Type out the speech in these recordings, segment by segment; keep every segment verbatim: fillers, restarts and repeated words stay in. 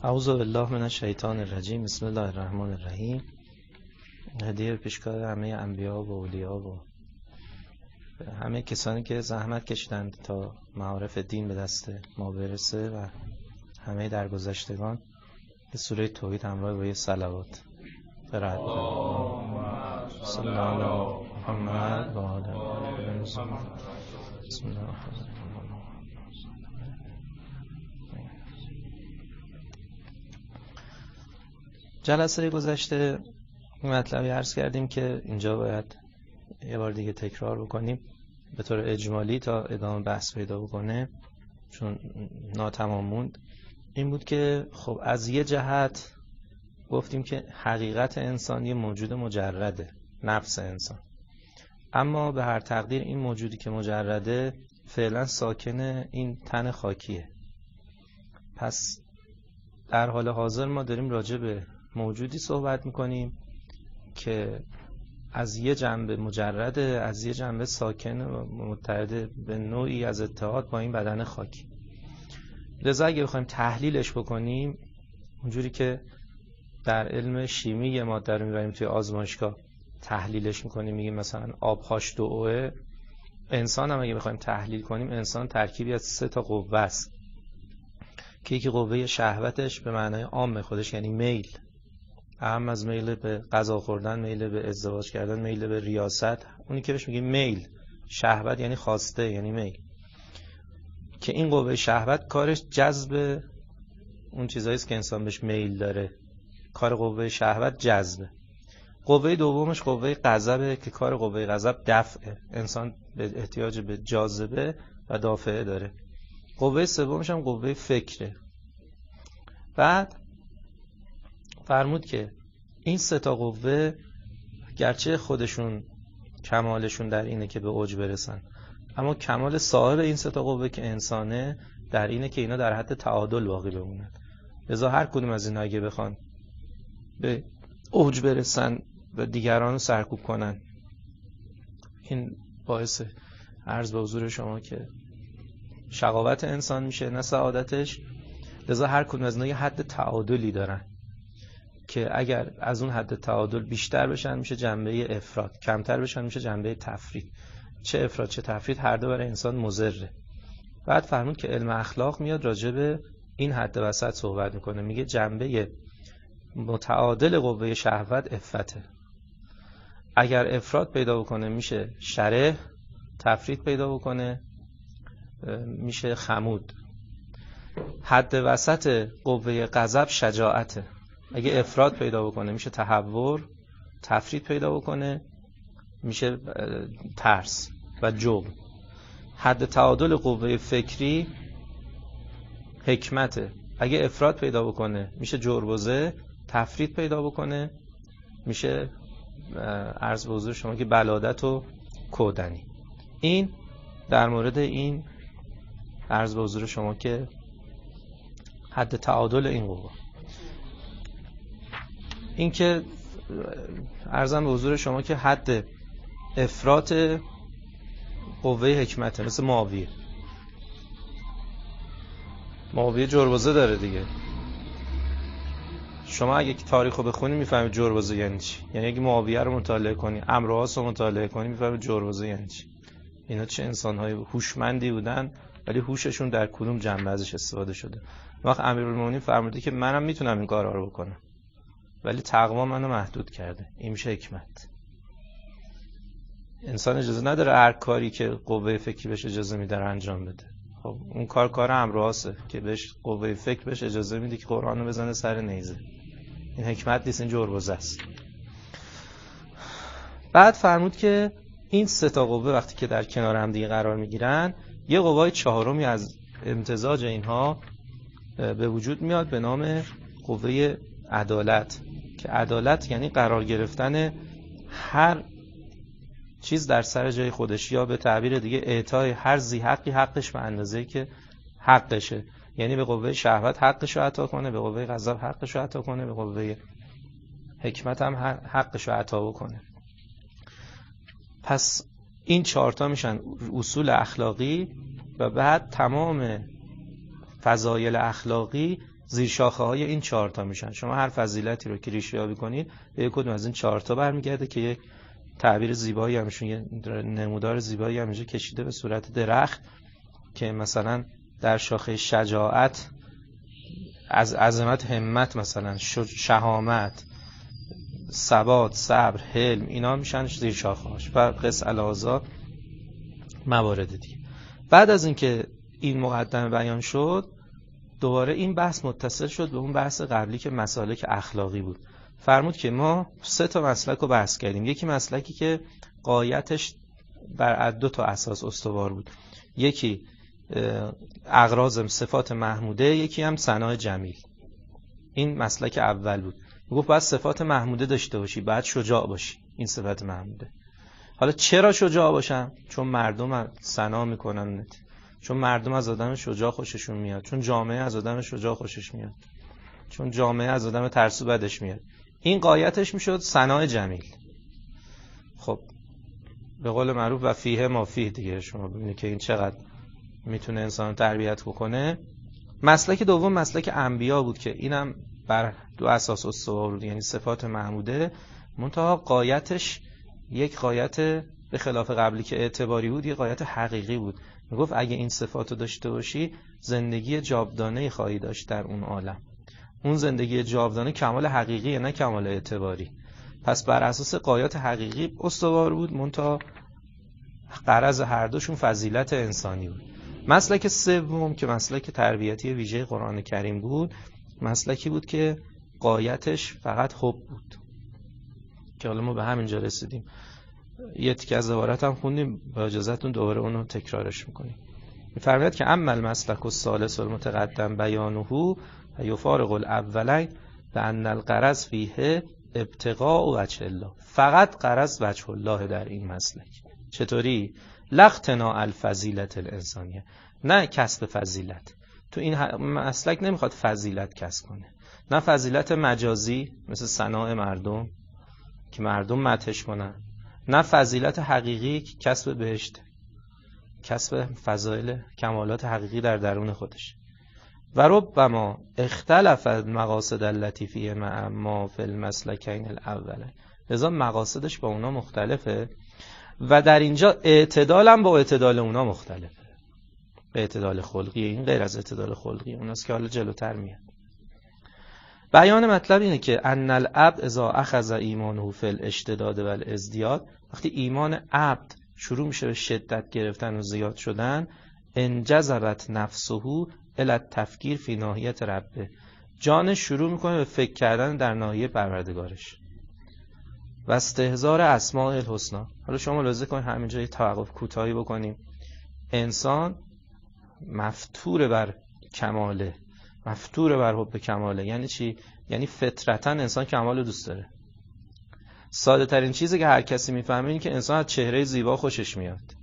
اعوذ بالله من الشیطان الرجیم. بسم الله الرحمن الرحیم. هدیه پیشکار همه انبیا و اولیا و همه کسانی که زحمت کشیدند تا معارف دین به دست ما برسه و همه درگذشتگان به سوره توحید همراه با یه صلوات قرائت کنید. صلی الله علی محمد و آل محمد. بسم الله الرحمن الرحیم. جلسه گذشته مطلبی عرض کردیم که اینجا باید یه بار دیگه تکرار بکنیم به طور اجمالی تا ادامه بحث پیدا بکنه، چون ناتمام موند. این بود که خب از یه جهت گفتیم که حقیقت انسان یه موجود مجرده، نفس انسان، اما به هر تقدیر این موجودی که مجرده فعلا ساکن این تن خاکیه. پس در حال حاضر ما داریم راجع به موجودی صحبت میکنیم که از یه جنبه مجرده، از یه جنبه ساکن و متحد به نوعی از اتحاد با این بدن خاکی. لذا اگه بخوایم تحلیلش بکنیم اونجوری که در علم شیمی یه ماده رو میبریم توی آزمایشگاه تحلیلش میکنیم، میگیم مثلا آب هاش دو اوه. انسان هم اگه بخوایم تحلیل کنیم، انسان ترکیبی از سه تا قوه است که یکی قوه شهوتش به معنای عام خودش یعنی میل، اهم از میل به غذا خوردن، میل به ازدواج کردن، میل به ریاست، اونی که بهش میگیم میل. شهوت یعنی خواسته، یعنی میل، که این قوه شهوت کارش جذب اون چیزایی است که انسان بهش میل داره. کار قوه شهوت جذبه. قوه دومش قوه غضبه که کار قوه غضب دفعه. انسان به احتیاج به جاذبه و دافعه داره. قوه سومش هم قوه فکره. بعد فرمود که این سه تا قوه گرچه خودشون کمالشون در اینه که به اوج برسن، اما کمال صاحب این سه تا قوه که انسانه در اینه که اینا در حد تعادل باقی بمونن. لذا هر کدوم از اینا اگه بخوان به اوج برسن و دیگران رو سرکوب کنن، این باعث عرض به حضور شما که شقاوت انسان میشه، نه سعادتش. لذا هر کدوم از اینا یه حد تعادلی دارن که اگر از اون حد تعادل بیشتر بشن میشه جنبه افراط، کمتر بشن میشه جنبه تفرید. چه افراط چه تفرید هر دو برای انسان مضره. بعد فرمود که علم اخلاق میاد راجع به این حد وسط صحبت میکنه، میگه جنبه متعادل قوه شهوت عفته. اگر افراط پیدا بکنه میشه شره، تفرید پیدا بکنه میشه خمود. حد وسط قوه غضب شجاعته. اگه افراط پیدا بکنه میشه تهور، تفرید پیدا بکنه میشه ترس و جبن. حد تعادل قوه فکری حکمته. اگه افراط پیدا بکنه میشه جربوزه، تفرید پیدا بکنه میشه عرض به حضور شما که بلادت و کودنی. این در مورد این عرض به حضور شما که حد تعادل این قوه. این که عرضم به حضور شما که حد افراط قوه حکمته، مثل معاویه. معاویه جربوزه داره دیگه. شما اگه تاریخو بخونی میفهمید جربوزه یعنی چی. یعنی اگه معاویه رو مطالعه کنی، عمرو العاص رو مطالعه کنی، میفهمید جربوزه یعنی چی. اینا چه انسان‌های هوشمندی بودن، ولی هوششون در کدوم جنبه ازش استفاده شده. وقت امیرالمومنین فرموده که منم میتونم این کارا رو بکنم، ولی تقوا منو محدود کرده. این میشه حکمت. انسان اجازه نداره هر کاری که قوه فکری بهش اجازه میده انجام بده. خب اون کار کار عمرو العاصه که بهش قوه فکر بهش اجازه میده که قرآنو بزنه سر نیزه. این حکمت نیست، این جربوزه است. بعد فرمود که این سه تا قوه وقتی که در کنار هم دیگه قرار میگیرن، یه قوه چهارمی از امتزاج اینها به وجود میاد به نام قوه عدالت، که عدالت یعنی قرار گرفتن هر چیز در سر جای خودش، یا به تعبیر دیگه اعطای هر ذی حقی حقش به اندازه‌ای که حقشه. یعنی به قوه شهوت حقش رو عطا کنه، به قوه غضب حقش رو عطا کنه، به قوه حکمت هم حقش رو عطا بکنه. پس این چهارتا میشن اصول اخلاقی و بعد تمام فضایل اخلاقی زیر شاخه های این چهار تا میشن. شما هر فضیلتی رو که ریشه یابی کنید به یک کدوم از این چهار تا برمیگرده که یک تعبیر زیبایی همشون، یه نمودار زیبایی همینجا کشیده به صورت درخت که مثلا در شاخه شجاعت از عظمت همت، مثلا شهامت، ثبات، صبر، حلم، اینا میشن زیر شاخه‌هاش و قس الازا موارد دیگه. بعد از اینکه این مقدمه بیان شد، دوباره این بحث متصل شد به اون بحث قبلی که مسالک اخلاقی بود. فرمود که ما سه تا مسلک رو بحث کردیم. یکی مسلکی که غایتش بر دو تا اساس استوار بود، یکی اغراض صفات محموده، یکی هم ثناء جمیل. این مسلک اول بود. میگفت باید صفات محموده داشته باشی، باید شجاع باشی. این صفت محموده. حالا چرا شجاع باشم؟ چون مردم ثنا میکنن، چون مردم از آدم شجاع خوششون میاد، چون جامعه از آدم شجاع خوشش میاد، چون جامعه از آدم ترسو بدش میاد. این غایتش میشد ثناء جمیل. خب به قول معروف و فیه ما فیه دیگه. شما ببینید که این چقدر میتونه انسان تربیت بکنه. مسلک دوم مسلک انبیا بود که اینم بر دو اساس استوار بود، یعنی صفات محموده، منتها غایتش یک غایت به خلاف قبلی که اعتباری بود، یک غایت حقیقی بود. میگفت اگه این صفاتو داشته باشی زندگی جاودانه خواهی داشت در اون عالم. اون زندگی جاودانه کمال حقیقیه، نه کمال اعتباری. پس بر اساس غایات حقیقی استوار بود، منتها غرض هر دوشون فضیلت انسانی بود. مسلک سوم که مسلک تربیتی ویژه قرآن کریم بود، مسلکی بود که غایتش فقط حب بود، که حالا ما به همینجا رسیدیم. یه تیکه از عبارت هم خوندیم، با اجازهتون دوباره اونو تکرارش میکنیم. می‌فرماید که اما المسلک الثالث المتقدم بیانه و یفارق الاولین بان الغرض فیه ابتغاء وجه الله. فقط غرض وجه الله در این مسلک. چطوری؟ لاقتناء الفضیلت الانسانیه، نه کسب فضیلت. تو این مسلک نمیخواد فضیلت کسب کنه، نه فضیلت مجازی مثل ثناء مردم که مردم مدحش کنن، نه فضیلت حقیقی که کسب بهشت، کسب فضایل کمالات حقیقی در درون خودش. و ربما اختلف المقاصد التي فيه مع ما فی المسلکین الاولین. لذا مقاصدش با اونا مختلفه و در اینجا اعتدال هم با اعتدال اونا مختلفه. اعتدال خلقی، این غیر از اعتدال خلقی اوناست که حالا جلوتر میاد. بیان مطلب اینه که ان العبد اذا اخذ ایمانه فی الاشتداد و الازدیاد، وقتی ایمان عبد شروع میشه به شدت گرفتن و زیاد شدن، انجذبت نفسه الی التفکیر فی ناحیه ربه، جانش شروع میکنه به فکر کردن در ناحیه پروردگارش و استحضار اسماء الحسنا. حالا شما ملاحظه کنید همینجا یه توقف کوتاهی بکنیم. انسان مفتور بر کماله، مفتور بر حب کماله. یعنی چی؟ یعنی فطرتاً انسان کمال دوست داره. ساده ترین چیزی که هر کسی میفهمه اینه که انسان از چهره زیبا خوشش میاد.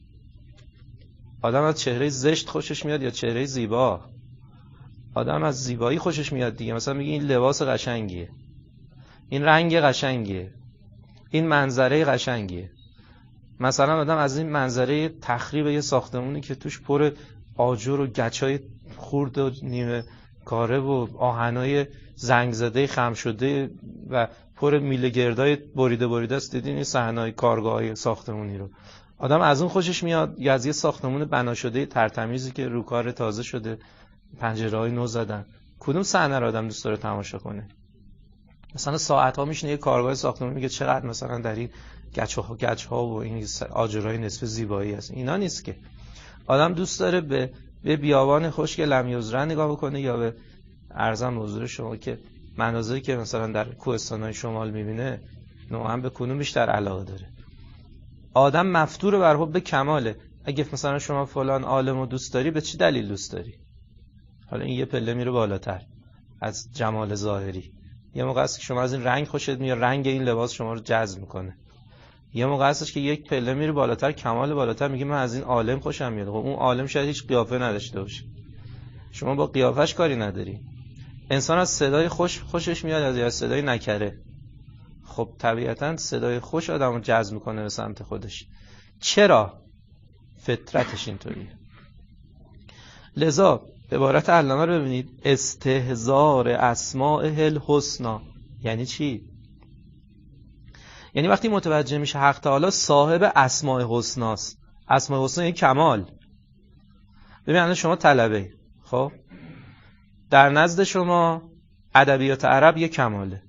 آدم از چهره زشت خوشش میاد یا چهره زیبا؟ آدم از زیبایی خوشش میاد دیگه. مثلا میگه این لباس قشنگیه، این رنگ قشنگیه، این منظره قشنگیه. مثلا آدم از این منظره تخریب یه ساختمونی که توش پر آجر و گچای خورد و نیمه کاره و آهنای زنگ زده خم شده و پر میله گردای بریده بریده است، دیدین این صحنه‌های کارگاه‌های ساختمونی رو؟ آدم از اون خوشش میاد یا از یه ساختمون بنا شده ترتمیزی که رو کار تازه شده، پنجره‌های نو زدن؟ کدوم صحنه رو آدم دوست داره تماشا کنه؟ مثلا ساعت‌ها میشینه یه کارگاه ساختمون میگه چقدر مثلا در این گچ‌ها گچ‌ها و این آجرهای نصف زیبایی هست. اینا نیست که. آدم دوست داره به به بیابان خشک لمیوزرن نگاه بکنه یا به ارزم به حضور شما که مناظری که مثلا در کوهستان‌های شمال می‌بینه، نوعاً به کدوم بیشتر علاقه داره؟ آدم مفتور بر حب کماله. اگه مثلا شما فلان عالمو دوست داری، به چه دلیل دوست داری؟ حالا این یه پله میره بالاتر از جمال ظاهری. یه موقع است که شما از این رنگ خوشت میاد، رنگ این لباس شما رو جذب میکنه. یه موقع هستش که یک پله میره بالاتر، کمال بالاتر، میگه من از این عالم خوشم میاد. خب اون عالم شاید هیچ قیافه نداشته باشه، شما با قیافش کاری نداری. انسان از صدای خوش خوشش میاد یا از صدای نکره؟ خب طبیعتاً صدای خوش آدمو جذب میکنه به سمت خودش. چرا؟ فطرتش اینطوریه. لذا عبارت علامه رو ببینید، استحضار اسماء الحسنا. یعنی چی؟ یعنی وقتی متوجه میشه حق تعالی صاحب اسماء حسناست. اسماء حسنا یعنی کمال. ببین شما طلبه، خب در نزد شما ادبیات عرب یک کماله،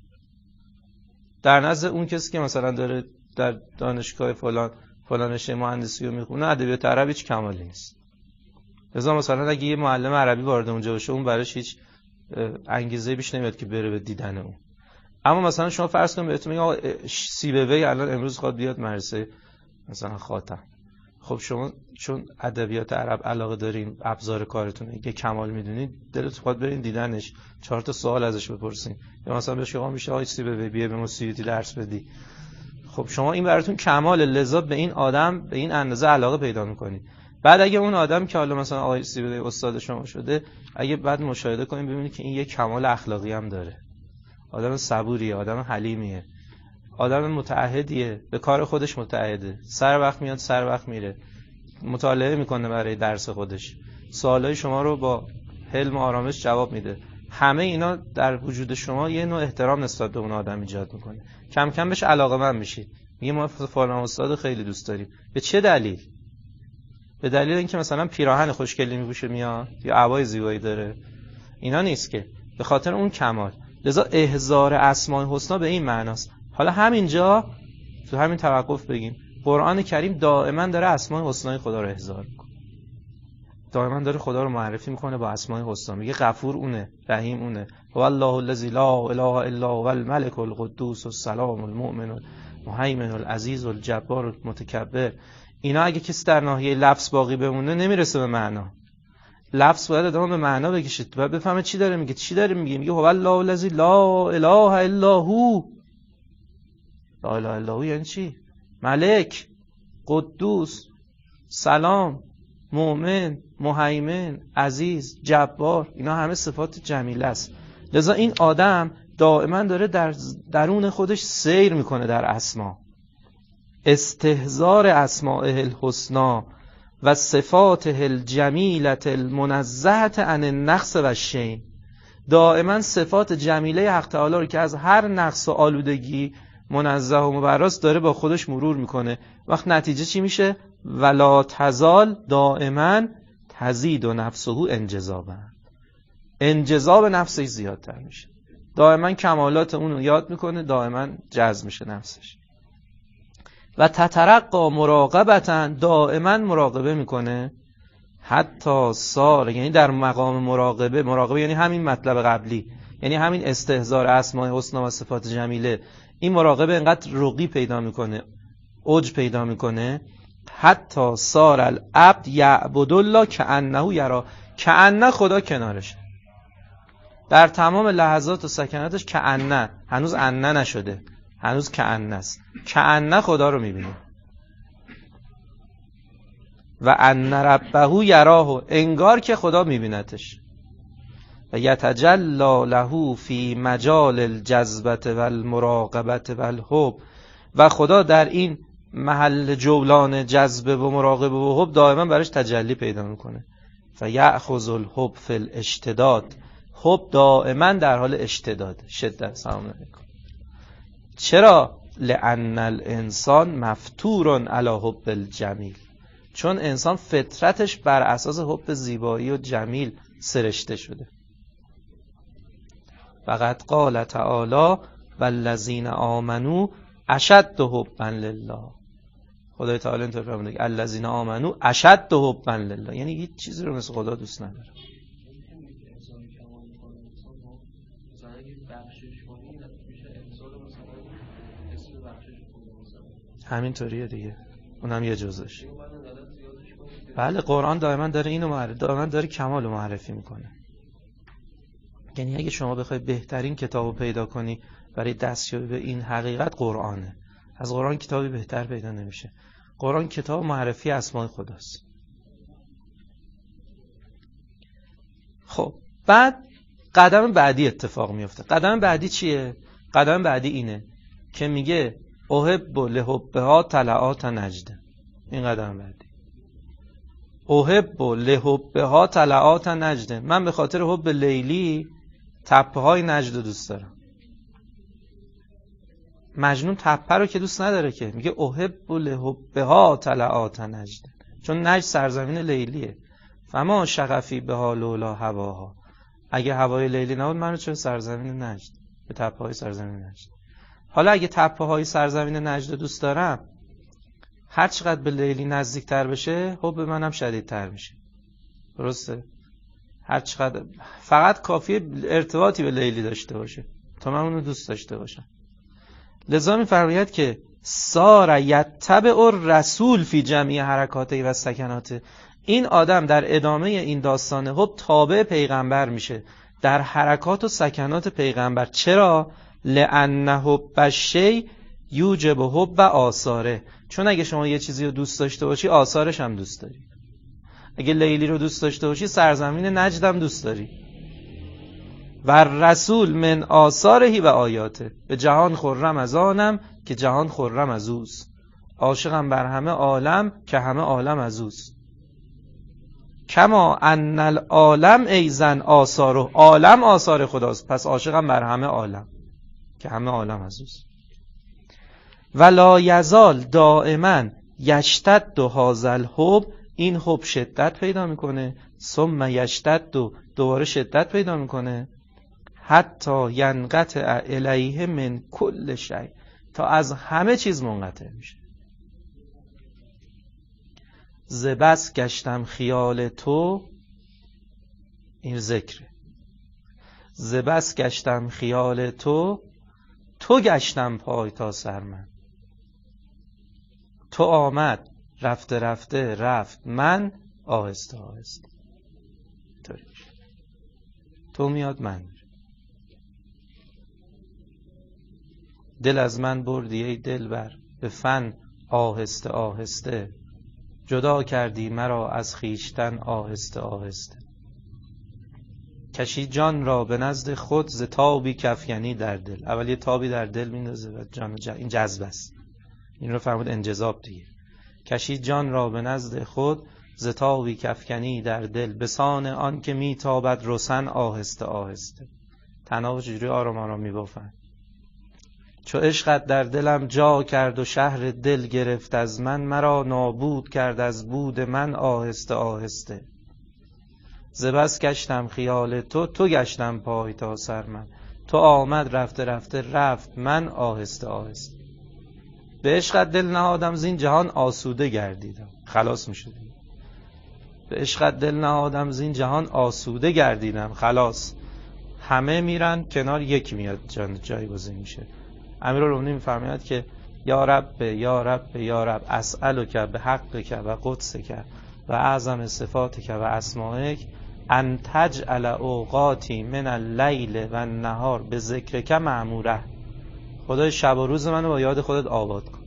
در نزد اون کسی که مثلا داره در دانشگاه فلان فلان رشته مهندسی رو میخونه ادبیات عرب هیچ کمالی نیست. لذا مثلا اگه یه معلم عربی وارد اونجا بشه اون براش هیچ انگیزه بیش نمیاد که بره به دیدن اون. اما مثلا شما فرض کنید بهتون میگم سیبوی الان امروز خواد بیاد مدرسه مثلا خاتم، خب شما چون ادبیات عرب علاقه دارین، ابزار کارتونه، یه کمال میدونید، دلت خواد برین دیدنش، چهار تا سوال ازش بپرسین، یا مثلا بهش آقا میشه آی سیبوی بیا به ما سیوتی درس بدی. خب شما این براتون کمال، لذا به این آدم به این اندازه علاقه پیدا میکنید. بعد اگه اون آدم که حالا مثلا آقای سیبوی استاد شما شده، اگه بعد مشاهده کنیم ببینید که این یک کمال اخلاقی هم داره، آدم صبوریه، آدم حلیمیه، آدم متعهدیه، به کار خودش متعهده، سر وقت میاد سر وقت میره، مطالعه میکنه برای درس خودش، سوالای شما رو با حلم و آرامش جواب میده. همه اینا در وجود شما یه نوع احترام نسبت به اون آدم ایجاد میکنه. کم کم بهش علاقه‌مند میشید، میگه ما فلان استاد خیلی دوست داریم. به چه دلیل؟ به دلیل اینکه مثلا پیراهن خوشگلی میپوشه میاد یا عبای زیبایی داره، اینا نیست که، به خاطر اون کمال. لذا احضار اسماء الحسنا به این معناست. حالا همینجا تو همین توقف بگیم قرآن کریم دائما داره اسماء الحسنای خدا رو احضار میکنه، دائما داره خدا رو معرفی میکنه با اسماء الحسنا. میگه غفور اونه، رحیم اونه، هو الله الذی لا اله الا هو الملک القدوس السلام المؤمن المهیمن العزیز الجبار المتکبر. اینا اگه کسی در ناحیه لفظ باقی بمونه نمیرسه به معنا. لفظ باید ادامه به معنا بکشید، باید بفهمه چی داره میگه. چی داره میگه؟ میگه هو الله الذی لا اله الا هو. لا اله الا هو یعنی چی؟ ملک، قدوس، سلام، مؤمن، مهیمن، عزیز، جبار، اینا همه صفات جمیله است. لذا این آدم دائما داره در درون خودش سیر میکنه در اسما، استحضار اسماء الحسنا و صفات الجمیلة المنزهة عن النقص و الشین. دائما صفات جمیله حق تعالی رو که از هر نقص و آلودگی منزه و مبراست داره با خودش مرور میکنه. وقت نتیجه چی میشه؟ ولا تزال دائما تزید و نفسه انجذابا، انجذاب نفسش زیادتر میشه، دائما کمالات اون رو یاد میکنه، دائما جذب میشه نفسش. و تترقا مراقبتا، دائما مراقبه میکنه، حتی صار، یعنی در مقام مراقبه، مراقبه یعنی همین مطلب قبلی، یعنی همین استحضار اسماء الحسنا و صفات جمیله. این مراقبه انقدر رقی پیدا میکنه، اوج پیدا میکنه، حتی صار العبد یعبد الله کأنه یرا، کأنه خدا کنارشه در تمام لحظات و سکناتش. کأنه، هنوز انه نشده، هنوز کأنه است، کأنه خدا رو میبینه. و ان ربه یراه، انگار که خدا میبینتش. و یتجلی له فی مجال الجذبه و المراقبه و الحب، و خدا در این محل جولان جذبه و مراقبه و حب دائما برش تجلی پیدا میکنه. فیأخذ الحب فی الاشتداد، حب دائما در حال اشتداد، شدت. سلام علیکم. چرا؟ لأن الانسان مفطور علی حب الجمیل، چون انسان فطرتش بر اساس حب زیبایی و جمیل سرشته شده. فقط قال تعالی والذین آمنوا اشد حبا لله. خدای تعالی اینطور فرموده الذین آمنوا اشد حبا لله، یعنی هیچ چیزی رو مثل خدا دوست نداره. همینطوریه دیگه، اونم یه جزش. بله قرآن دائما داره اینو معرفی، دائما داره کمال رو معرفی میکنه. یعنی اگه شما بخوای بهترین کتابو پیدا کنی برای دستیابی به این حقیقت، قرآنه. از قرآن کتابی بهتر پیدا نمیشه. قرآن کتاب معرفی اسماء خداست. خب بعد قدم بعدی اتفاق میفته. قدم بعدی چیه؟ قدم بعدی اینه که میگه احب لحبها طلعات نجده. این قدم بعدی. احب لحبها طلعات نجد، من به خاطر حب لیلی تپه های نجد رو دوست دارم. مجنون تپه رو که دوست نداره که، میگه احب لحبها طلعات نجد، چون نجد سرزمین لیلیه. فما شغفی بها لولا هواها، اگه هوای لیلی نبود من رو چه سرزمین نجد، به تپه های سرزمین نجد. حالا اگه تپه های سرزمین نجد دوست دارم، هر چقدر به لیلی نزدیک تر بشه حب منم شدید تر میشه. درسته؟ هر چقدر، فقط کافیه ارتباطی به لیلی داشته باشه تا من اونو دوست داشته باشم. لذا می‌فرماید که سار یتبع الرسول فی جمیع حرکاته و سکناته، این آدم در ادامه این داستان حب تابع پیغمبر میشه در حرکات و سکنات پیغمبر. چرا؟ لأن حب الشیء یوجب حب آثاره، چون اگه شما یه چیزی رو دوست داشته باشی آثارش هم دوست داری. اگه لیلی رو دوست داشته باشی سرزمین نجد هم دوست داری. و رسول من آثارهی و آیاته، به جهان خرم از آنم که جهان خرم از اوست، عاشقم بر همه عالم که همه عالم از اوست. کما ان العالم ایزن آثاره، عالم آثار خداست، پس عاشقم بر همه عالم که همه عالم از اوست. ولا یزال دائما یشتد هذا الحب، این حب شدت پیدا میکنه، ثم یشتد دو دوباره شدت پیدا میکنه، حتی ینقطع الیه من کل شیء، تا از همه چیز منقطع میشه. ز بس گشتم خیال تو، این ذکره، ز بس گشتم خیال تو، تو گشتم پای تا سر من، تو آمد رفته رفته رفت من، آهسته آهسته. تو میاد من، دل از من بردی ای دلبر، به فن آهسته آهسته، جدا کردی مرا از خویشتن آهسته آهسته. کشی جان را به نزد خود ز تابی کافکنی در دل، اول یه تابی در دل میندازه و جان ج... این جذب است، این رو فرمود انجذاب دیگه. کشی جان را به نزد خود ز تابی کافکنی در دل، بسان آن که میتابد رسن آهسته آهسته. تنها چجوری آرام آرام میبافن. چو عشقت در دلم جا کرد و شهر دل گرفت از من، مرا نابود کرد از بود من آهسته آهسته. ز بس گشتم خیال تو، تو گشتم پای تا سر من، تو آمد رفته رفته رفت من آهسته آهسته. به عشقت دل نهادم زین جهان آسوده گردیدم، خلاص میشدیم. به عشقت دل نهادم زین جهان آسوده گردیدم، خلاص. همه میرن کنار، یک میاد جان جایگزین میشه. امیرالمومنین میفرماید که یا رب یا رب یا رب اسألک به حقک و قدسک و اعظم صفاتک و اسمائک ان تجعل اوقاتی من اللیل و النهار به ذکرک معموره. خدای شب و روز منو با یاد خودت آباد کن.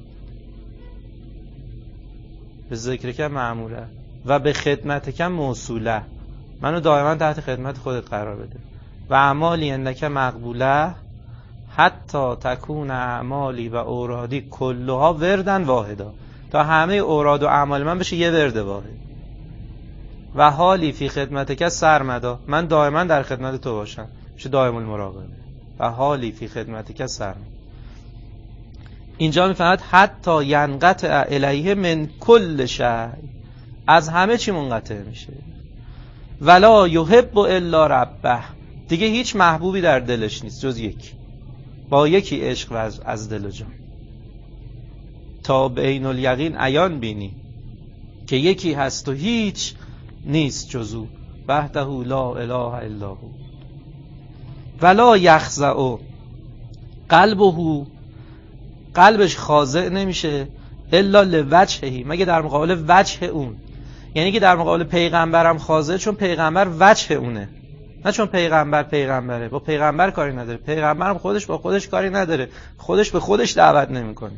به ذکرک معموره و به خدمتک موصوله، منو دائما تحت خدمت خودت قرار بده. و اعمالی انک مقبوله حتی تکون اعمالی و اورادی کلها وردن واحدا، تا همه اوراد و اعمال من بشه یه ورد واحد. و حالی فی خدمتک سرمدا، من دائما در خدمت تو باشم، میشه دائم المراقبه. و حالی فی خدمتک سرمدا. اینجا میفهمد حتی ینقطع الیه من کل شیء، از همه چی منقطع میشه. ولا یحب الا ربه، دیگه هیچ محبوبی در دلش نیست جز یک، با یکی عشق و از, از دل و جان. تا بین الیقین عیان بینی که یکی هست و هیچ نیست جز او، وحده لا اله الا هو. ولا یخضع قلبه، قلبش خاضع نمیشه الا لوجهه، مگه در مقابل وجه اون. یعنی که در مقابل پیغمبرم خاضع، چون پیغمبر وجه اونه، نه چون پیغمبر پیغمبره. با پیغمبر کاری نداره، پیغمبرم خودش با خودش کاری نداره، خودش به خودش دعوت نمیکنه.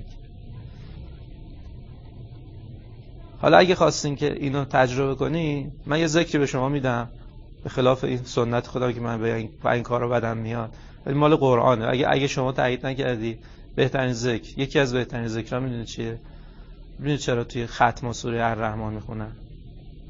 حالا اگه خواستین که اینو تجربه کنی، من یه ذکری به شما میدم به خلاف این سنت خدا که من به این, این کارو بدم میاد، ولی مال قرآنه. اگه اگه شما تایید نکردی، بهترین ذکر، یکی از بهترین ذکرها میدونید چیه؟ میدونید چرا توی ختم سوره الرحمن میخونن؟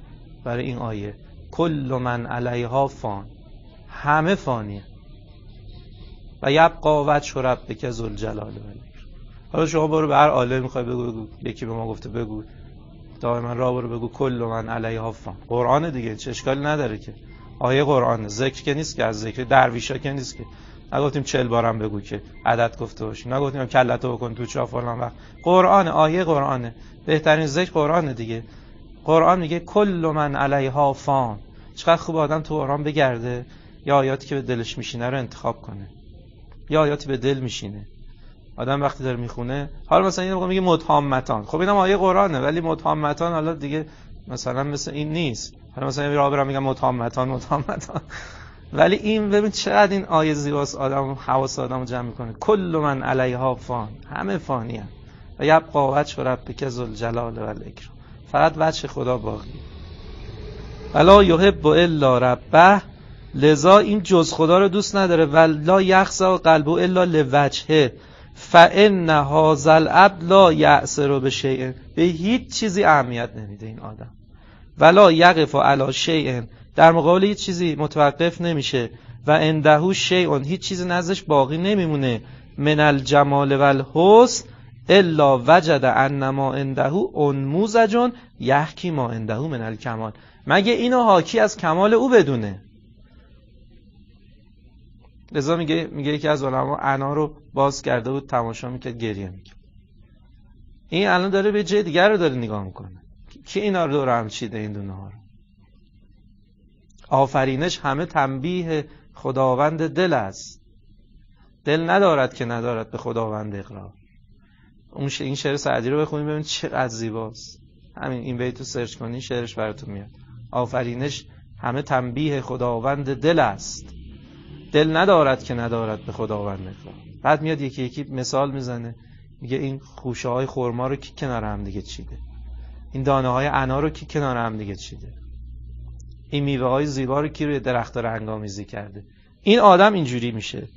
برای این آیه کل من علیها فان، همه فانیه و یبقا وجه ربک ذوالجلال والاکرام. حالا شما برو به هر عالم میخوای بگو, بگو یکی به ما گفته بگو دائما را برو بگو کل من علیها فان. قرآن دیگه، چه اشکالی نداره که آیه قرآنه، ذکر که نیست که از ذکر درویشا که نیست که نگفتیم چهل بارم بگو که عدد گفته باشیم، نگفتیم کلتو بکن تو چا فلان وقت. قرآن، آیه قرآنه، بهترین ذکر قرآنه دیگه. قرآن میگه کل من علیها فان. چقدر خوب آدم تو قرآن بگرده یا آیاتی که به دلش میشینه رو انتخاب کنه، یا آیاتی به دل میشینه. آدم وقتی داره میخونه، حالا مثلا اینو میگه متهامتان، خب اینم آیه قرآنه ولی متهامتان حالا دیگه مثلا مثل این نیست. حالا مثلا راه برام میگم متهامتان متهامتان ولی این ببین چقدر این آیه زیباست، آدم حواس آدمو جمع میکنه. کل من علیها فان، همه فانی ام و یبقا وجه ربک ذوالجلال والاکرام، فقط وجه خدا باقی. ولا یحب الا ربه، لذا این جز خدا رو دوست نداره. ولا یخضع قلبه الا لوجهه فان هذا العبد لا یأثر بشیء، به هیچ چیزی اهمیت نمیده این آدم. ولا یقف علی شیء، در مقابل هیچ چیزی متوقف نمیشه. و عنده شیء، هیچ چیزی نزدش باقی نمیمونه. من الجمال والحسن الا وجد انما عنده انموذج یحکی ما عنده من الکمال، مگه اینو حاکی از کمال او بدونه. لذا میگه میگه یکی از علما عنا رو باز کرده بود تماشا میکرد گریه میکرد. این الان داره به جای دیگر رو داره نگاه میکنه که اینا رو دور هم چیده این دونه ها رو. آفرینش همه تنبیه خداوند دل است، دل ندارد که ندارد به خداوند اقرار. اون ش... این شعر سعدی رو بخونید ببین چقدر زیباست. همین این بیتو سرچ کنین شعرش براتون میاد. آفرینش همه تنبیه خداوند دل است، دل ندارد که ندارد به خداوند اقرار. بعد میاد یکی یکی مثال میزنه، میگه این خوشه های خرما رو کی کنار هم دیگه چیده، این دانه های انار رو کی کنار هم دیگه چیده، این میوه های زیبا رو کی روی درخت رنگامیزی کرده. این آدم اینجوری میشه.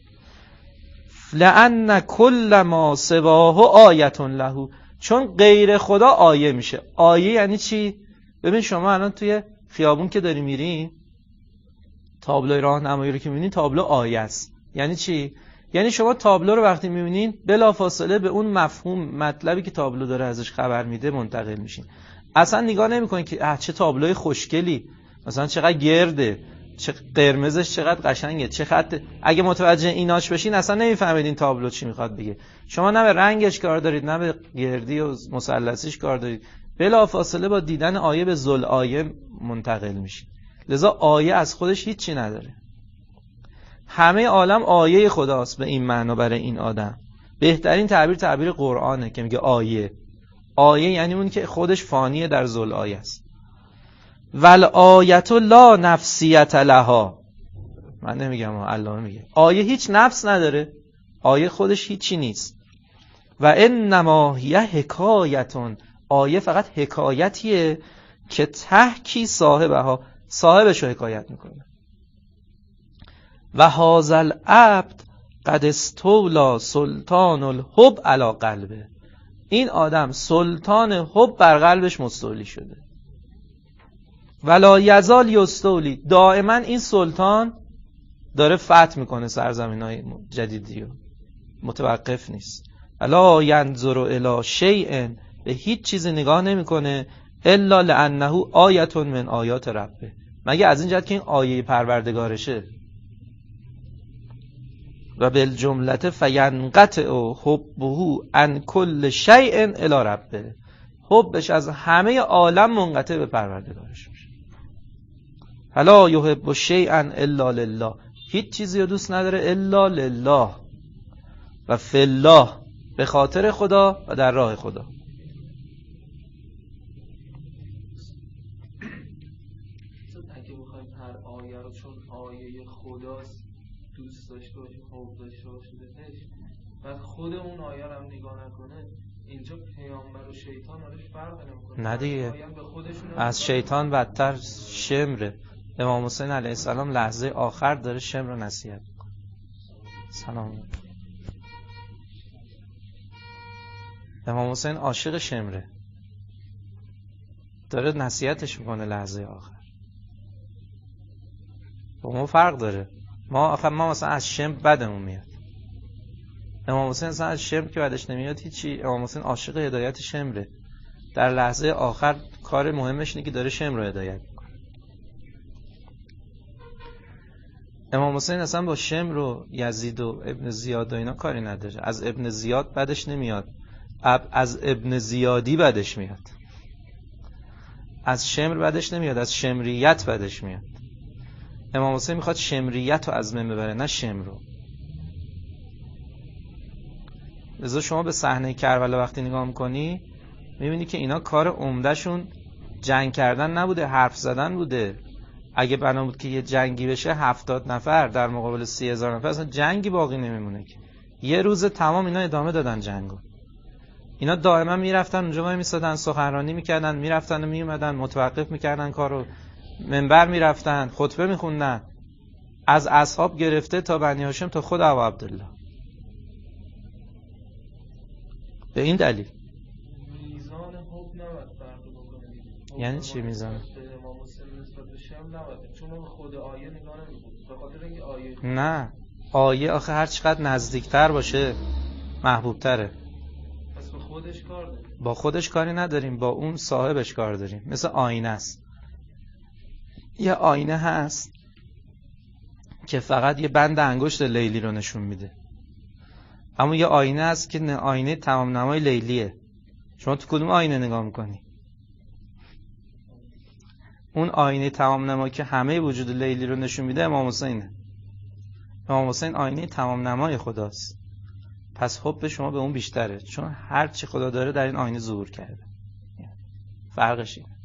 لأن کل ما سواه آیة له، چون غیر خدا آیه میشه. آیه یعنی چی؟ ببین شما الان توی خیابون که داری میری، تابلوی راهنمایی رو که میبینین تابلو آیه است. یعنی چی؟ یعنی شما تابلو رو وقتی میبینین بلافاصله به اون مفهوم مطلبی که تابلو داره ازش خبر میده منتقل میشین. اصلا نگاه نمیکنین که چه تابلوی خوشگلی، مثلا چقدر گرده، چه قرمزش چقدر قشنگه، چه خط. اگه متوجه ایناش بشین اصلا نمیفهمید این تابلو چی میخواد بگه. شما نه به رنگش کار دارید نه به گردی و مثلثیش کار دارید، بلافاصله با دیدن آیه به ذل آیه منتقل میشین. لذا آیه از خودش هیچی نداره، همه عالم آیه خداست. به این معنا برای این آدم بهترین تعبیر تعبیر قرآنه که میگه آیه. آیه یعنی اون که خودش فانیه در ذل آیه است. ول آیت لا نفسیت لها، من نمیگم الله میگه آیه هیچ نفس نداره، آیه خودش هیچی نیست. و انما هی حکایتون، آیه فقط حکایتیه که تحکی صاحبها، صاحبش رو حکایت میکنه. و هذا العبد قد استولا سلطان الحب علی قلبه، این آدم سلطان حب بر قلبش مستولی شده. ولا یزال یستولی، دائما این سلطان داره فتح میکنه سرزمینای جدیدی رو، متوقف نیست. الا ینظر الی شیء، به هیچ چیزی نگاه نمیکنه الا لانه آیه من آیات ربه، مگه از این جهت که این آیه پروردگارشه. و بالجمله فینقطع حبه عن کل شیء الی ربه، حبش از همه عالم منقطع به پروردگارش میشه. فلا یحب شیئا الا لله، هیچ چیزی رو دوست نداره الا لله و فی الله، به خاطر خدا و در راه خدا. اگه بخوایم هر آیه رو چون آیه خداست دوست داشته باشیم، حب داشته باشیم بهش، بعد خود اون آیه رو هم نگاه نکنه، اینجا پیامبر و شیطان ازش فرق نمیکنه. نه دیگه، از شیطان بدتر شمره. امام حسین علیه السلام لحظه آخر داره شمر رو نصیحت میکنه. سلام. امام حسین عاشق شمره، داره نصیحتش میکنه لحظه آخر. با ما فرق داره. ما آخه ما مثلا از شمر بدمون میاد. امام حسین مثلا از شمر که بعدش نمیاد هیچی. امام حسین عاشق هدایت شمره. در لحظه آخر کار مهمش اینه که داره شمر رو هدایت میکنه. امام حسین اصلا با شمر و یزید و ابن زیاد و اینا کاری نداره. از ابن زیاد بدش نمیاد، از ابن زیادی بدش میاد. از شمر بدش نمیاد، از شمریت بدش میاد. امام حسین میخواد شمریت رو از من ببره، نه شمر رو. لذا شما به صحنه کربلا وقتی نگاه میکنی میبینی که اینا کار عمدهشون جنگ کردن نبوده، حرف زدن بوده. اگه بنا بود که یه جنگی بشه هفتاد نفر در مقابل سی هزار نفر، اصلا جنگی باقی نمیمونه که. یه روز تمام اینا ادامه دادن جنگو. اینا دائما میرفتن اونجا وای میسادن، سخنرانی میکردن، میرفتن و میومدن، متوقف میکردن کارو، منبر میرفتن، خطبه میخوندن، از اصحاب گرفته تا بنی هاشم تا خود ابو عبدالله. به این دلیل میزان حب نباید فرق بکنه. یعنی چی میزان؟ امام حسین نسبت به شم نباید، چون به خود آیه نگاه نمی‌کنه. به خاطر اینکه آیه نه، آیه آخه هر چقدر نزدیکتر باشه محبوب تره. پس به خودش کار داریم. با خودش کاری نداریم، با اون صاحبش کار داریم. مثل آینه است. یه آینه هست که فقط یه بند انگشت لیلی رو نشون میده، اما یه آینه هست که آینه تمام نمای لیلیه. شما تو کدوم آینه نگاه میکنی؟ اون آینه تمام نما که همه وجود لیلی رو نشون میده امام حسینه. امام حسین آینه تمام نمای خداست. پس حب شما به اون بیشتره، چون هر چی خدا داره در این آینه ظهور کرده. فرقش اینه.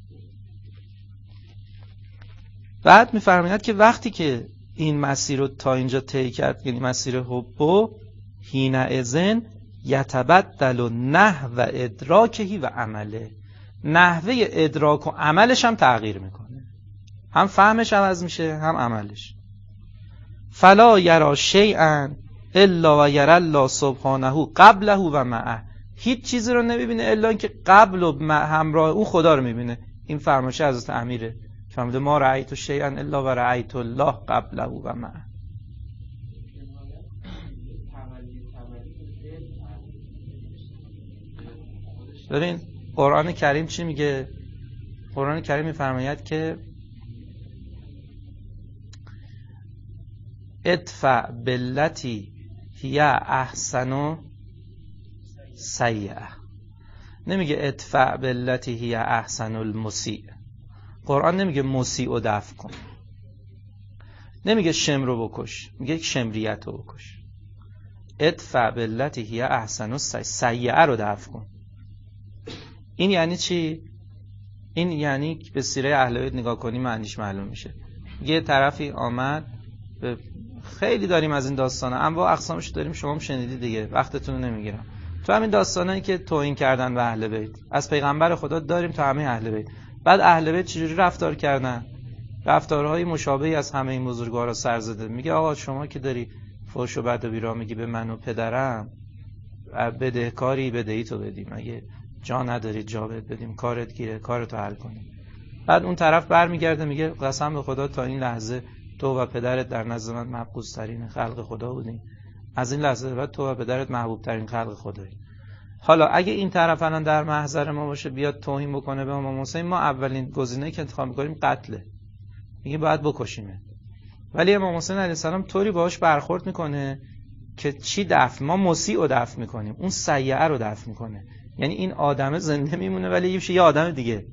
بعد میفرماید که وقتی که این مسیر رو تا اینجا طی کرد، یعنی مسیر حب، حین اذن یتبدل نحو ادراکهی و عمله، نحوه ادراک و عملش هم تغییر میکنه، هم فهمش عوض میشه هم عملش. فلا یرا شیئا الا و یرا الله سبحانه قبله و معه، هیچ چیزی رو نمیبینه الا اینکه قبل و همراه اون خدا رو میبینه. این فرمایش حضرت امیره، فرموده ما رأیت شیئا الا و رأیت الله قبله و معه. ببین قرآن کریم چی میگه؟ قرآن کریم میفرماید که ادفع باللتی هی احسن سیئه. نمیگه ادفع باللتی هی احسن المسیء. قرآن نمیگه مسیء رو دفع کن، نمیگه شمر رو بکش، میگه شمریت رو بکش. ادفع باللتی هی احسن سیئه رو دفع کن. این یعنی چی؟ این یعنی به سیره اهل بیت نگاه کنی معنیش معلوم میشه. یه طرفی آمد، خیلی داریم از این داستانا، اما اقسامش داریم، شما هم شنیدید دیگه، وقتتون رو نمیگیرم. تو همین داستانایی که توهین کردن به اهل بیت از پیغمبر خدا داریم تا همه اهل بیت. بعد اهل بیت چجوری رفتار کردن؟ رفتارهای مشابهی از همه این بزرگوارا سر زده. میگه آقا شما که داری فحش و بد و بیرا میگی به من و پدرم، بدهکاری بدهی تو بدیم، اگه جا نداری جا بدیم، کارت گیره، کارتو حل کنیم. بعد اون طرف برمیگرده میگه قسم به خدا تا این لحظه تو و پدرت در نزد من مبغوض ترین خلق خدا بودین، از این لحظه بعد تو و پدرت محبوب ترین خلق خدایی. حالا اگه این طرف الان در محضر ما باشه بیاد توهین بکنه به امام حسین، ما اولین گزینه‌ای که انتخاب می‌کنیم قتله، میگه باید بکشیمه. ولی امام حسین علیه السلام طوری باهاش برخورد میکنه که چی دفع، ما مسیء رو دفع میکنیم، اون سیئه رو دفع میکنه. یعنی این آدم زنده میمونه ولی یه آدم دیگه.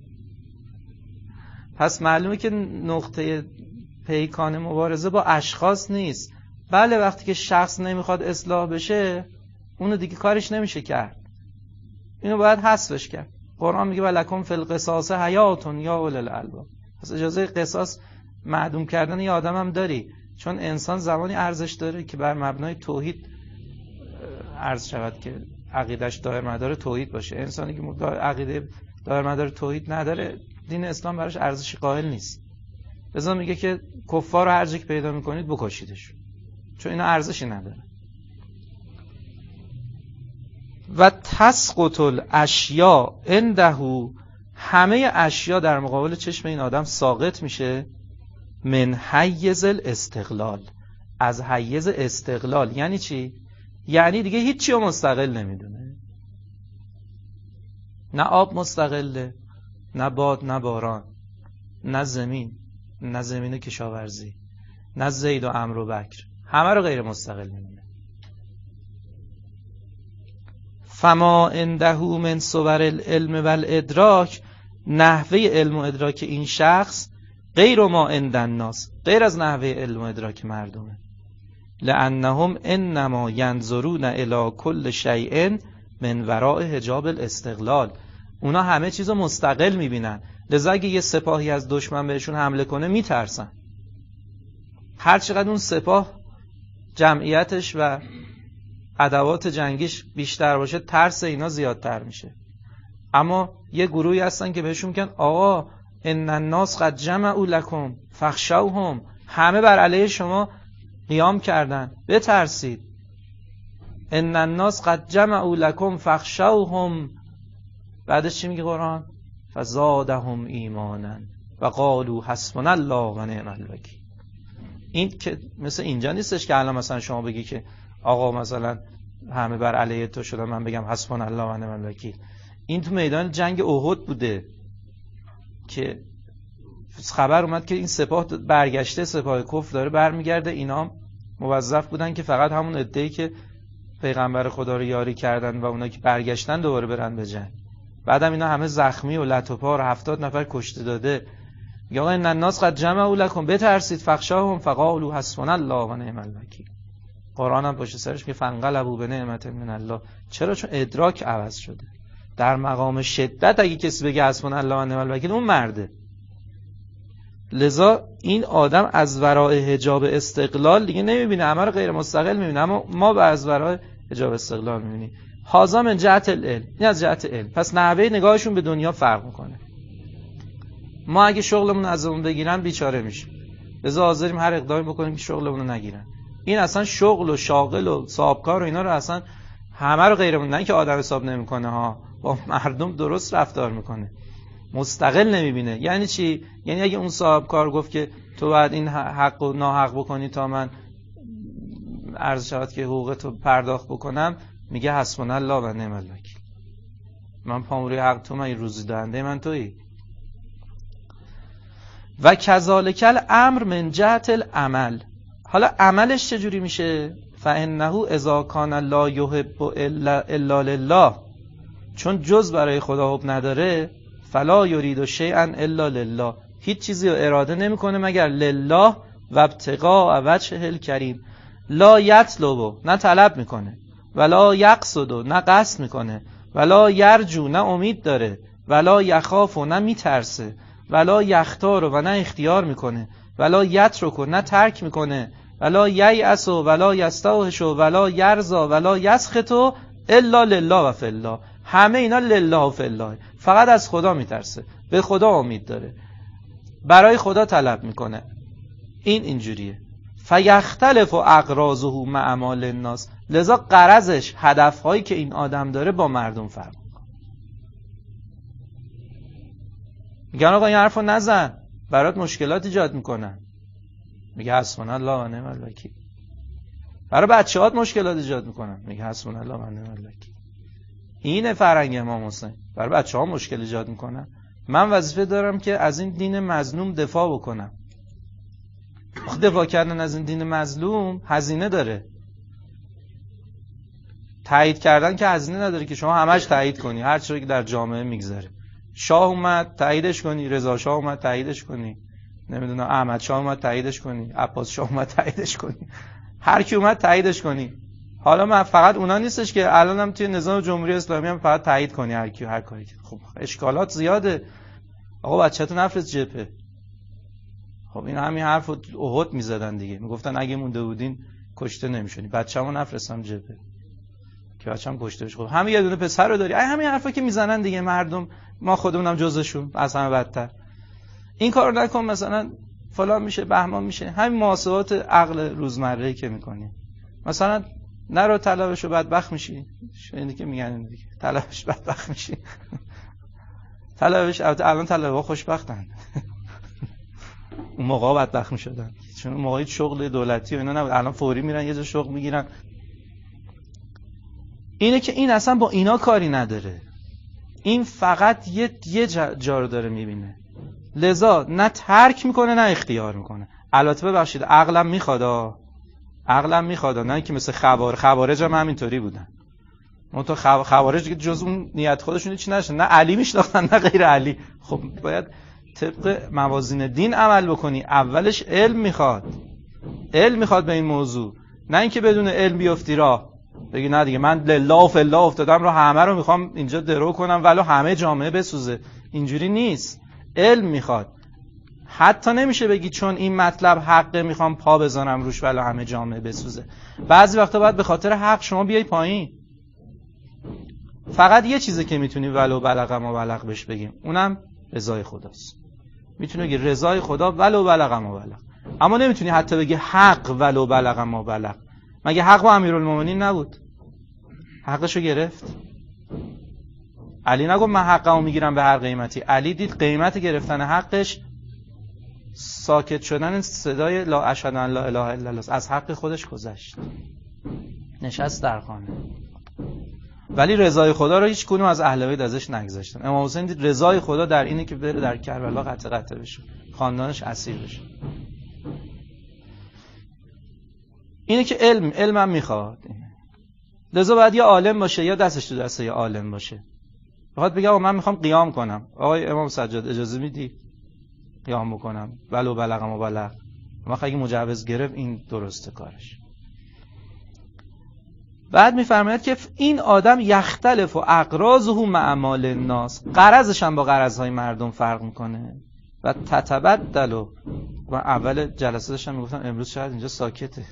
پس معلومه که نقطه پیکان مبارزه با اشخاص نیست. بله وقتی که شخص نمیخواد اصلاح بشه اونو دیگه کارش نمیشه کرد، اینو باید حذفش کرد. قرآن میگه ولکم فی القصاص حیات یا اولی الالباب. پس اجازه قصاص معدوم کردن یه آدم هم داری، چون انسان زمانی ارزش داره که بر مبنای توحید عرض شود که عقیدش دائر مدار توحید باشه. انسانی که عقیده دائر مدار توحید نداره، دین اسلام براش ارزشی قائل نیست. لذا میگه که کفار رو هر جا که پیدا میکنید بکشیدش، چون اینا ارزشی نداره. و تسقط الاشیاء عنده، همه اشیا در مقابل چشم این آدم ساقط میشه. من حیز الاستقلال، از حیز استقلال. یعنی چی؟ یعنی دیگه هیچی رو مستقل نمیدونه. نه آب مستقله، نه باد، نه باران، نه زمین، نه زمین کشاورزی، نه زید و عمرو و بکر، همه رو غیر مستقل میدونه. فما عنده من صور العلم و الادراک، نحوه علم و ادراک این شخص غیر ما عند الناس، غیر از نحوه علم و ادراک مردمه. لانهم انما ینظرون الی کل شیء من وراء حجاب الاستقلال، اونا همه چیزو مستقل میبینن، لذا اگه یه سپاهی از دشمن بهشون حمله کنه میترسن. هر چقدر اون سپاه جمعیتش و ادوات جنگیش بیشتر باشه ترس اینا زیادتر میشه. اما یه گروهی هستن که بهشون میگن آقا ان الناس قد جمعوا لكم فاخشوهم، همه بر علیه شما قیام کردن بترسید. ان الناس قد جمعوا لكم فاخشوهم، بعدش چی میگه قرآن؟ فزادهم ایمانا و قالوا حسبنا الله و نعم الوکیل. این که مثل اینجا نیستش که الان مثلا شما بگی که آقا مثلا همه بر علیه تو شدن من بگم حسبنا الله و نعم الوکیل. این تو میدان جنگ احد بوده که خبر اومد که این سپاه برگشته، سپاه کفر داره برمیگرده، اینا موظف بودن که فقط همون عده‌ای که پیغمبر خدا رو یاری کردن و اونا که برگشتن دوباره برن به جنگ. بعدم اینا همه زخمی و لت و پار، هفتاد نفر کشته داده. میگه آقا ان الناس قد جمعوا لكم، بترسید، فخشاهم فقالوا حسبنا الله و نعم الوکیل. قرآن هم پشت سرش که فانقلبوا بنعمت من الله. چرا؟ چون ادراک عوض شده. در مقام شدت اگه کسی بگه حسبنا الله و نعم الوکیل اون مرده. لذا این آدم از ورای حجاب استقلال دیگه نمیبینه، همه رو غیر مستقل میبینه، اما ما به از ورای حجاب استقلال میبینیم. هذا من جهت العلم، این از جهت علم. پس نحوه نگاهشون به دنیا فرق میکنه. ما اگه شغلمون از اون بگیرن بیچاره میشیم، لذا حاضریم هر اقدامی بکنیم که شغلمون رو نگیرن. این اصلا شغل و شاغل و صاحبکار و اینا رو اصلا همه رو غیرمون، نه که آدم حساب نمیکنه ها، با مردم درست رفتار میکنه، مستقل نمیبینه. یعنی چی؟ یعنی اگه اون صاحب کار گفت که تو باید این حق و ناحق بکنی تا من عرض شود که حقوق تو پرداخت بکنم، میگه حسبنا الله و نعم الوکیل. من پام روی حق تو، من این روزی دهنده من تویی. و کذالک الامر من جهت العمل. حالا عملش چجوری میشه؟ فانه اذا کان لا یحب الا لله، چون جز برای خدا حب نداره، فلا یرید شیئا الا لله، هیچ چیزی رو اراده نمیکنه مگر لله و ابتغاء وجه الکریم. لا یطلب، نه طلب میکنه، ولا یقصد، نه قصد میکنه، ولا یرجو، نه امید داره، ولا یخاف، نه میترسه، ولا یختار، و نه اختیار میکنه، ولا یترک، نه ترک میکنه، ولا ییأس ولا یستوحش ولا یرضا ولا یسخط الا لله و فی الله. همه اینا لله و فی الله، فقط از خدا میترسه، به خدا امید داره، برای خدا طلب میکنه. این اینجوریه. فیختلف اغراضه مع اعمال الناس، لذا غرضش، هدفهایی که این آدم داره با مردم فرق میکنه. میگن آقا این حرفو نزن، برات مشکلات ایجاد میکنن، میگه حسبنا الله و نعم الوکیل. برای بچه‌هات مشکلات ایجاد میکنن، میگه حسبنا الله و نعم الوکیل. اینه فرهنگ امام حسین، برای بچه‌ها مشکل ایجاد میکنن. من وظیفه دارم که از این دین مظلوم دفاع بکنم. دفاع کردن از این دین مظلوم هزینه داره. تایید کردن که هزینه نداره که شما همش تایید کنی هر چیزی که در جامعه میگذره. شاه اومد تاییدش کنی، رضا شاه اومد تاییدش کنی، نمیدونم احمد شاه اومد تاییدش کنی، عباس شاه اومد تاییدش کنی، هر کی اومد تاییدش کنی. حالا من فقط اونا نیستش که الانم توی نظام جمهوری اسلامی هم فقط تایید کنی هر کی هر کاری. خب اشکالات زیاده. آقا بچه‌تون نفرست جبهه. خب این همین حرفو احد میزدن دیگه، میگفتن اگه مونده بودین کشته نمیشونی. بچه‌مو نفرستم جبهه که بچه‌م کشته بشه. خب همین یه دونه پسر رو داری. همین حرفا که میزنن دیگه مردم، ما خودمونم جزشون، از همه بدتر. این کارو نکن مثلا فلان میشه بهمان میشه. همین محاسبات عقل روزمره‌ای که میکنی، مثلا نرو طلبشو بدبخت میشی، اینی که میگن دیگه طلبش بدبخت میشی. طلبش الان طلبها خوشبختن. اون موقع بدبخت می‌شدن، چون اون موقع شغل دولتی و اینا نبود، الان فوری میرن یه جا شغل میگیرن. اینه که این اصلا با اینا کاری نداره، این فقط یه یه جا رو داره میبینه، لذا نه ترک میکنه نه اختیار میکنه. البته ببخشید عقلم میخواد، عقلم میخواد، نه که مثل خوار خوارج هم همینطوری بودن. اون تو خوارج دیگه جز اون نیت خودشون هیچ نشه، نه علی میشناختن نه غیر علی. خب باید طبق موازین دین عمل بکنی. اولش علم میخواد، علم میخواد به این موضوع، نه اینکه بدون علم بیفتی راه بگی نه دیگه من لله و فالله افتادم رو همه رو میخوام اینجا درو کنم ولو همه جامعه بسوزه. اینجوری نیست، علم میخواد. حتی نمیشه بگی چون این مطلب حقه میخوام پا بزنم روش ولو همه جامعه بسوزه. بعضی وقتا باید به خاطر حق شما بیای پایین. فقط یه چیزی که میتونی ولو بلغ ما بلغ بهش بگیم، اونم رضای خداست. میتونی بگی رضای خدا ولو بلغ ما بلغ، اما نمیتونی حتی بگی حق ولو بلغ ما بلغ. مگه حق با امیرالمومنین نبود؟ حقشو گرفت. علی نگفت من حقمو میگیرم به هر قیمتی. علی دید قیمت گرفتن حقش ساکت شدن صدای لا اشهد ان لا اله الا الله، از حق خودش گذشت، نشست در خانه. ولی رضای خدا رو هیچ کدوم از اهل بیت ازش نگذاشتن. امام حسین دید رضای خدا در اینه که بره در کربلا قطع قطع بشه، خاندانش اسیر بشه. اینه که علم علمم میخواد، لذا باید یا عالم باشه یا دستش تو دسته یا عالم باشه. بخواد بگه من میخوام قیام کنم، آقای امام سجاد اجازه میدی قیام بکنم ولو بلغ ما بلغ؟ ما اگه مجوز گرفت این درسته کارش. بعد میفرماید که این آدم یختلف و اقراضه مع مال الناس، قرضش هم با قرضهای مردم فرق میکنه. و تتبدل، و اول جلسه داشتم میگفتم امروز شاید اینجا ساکته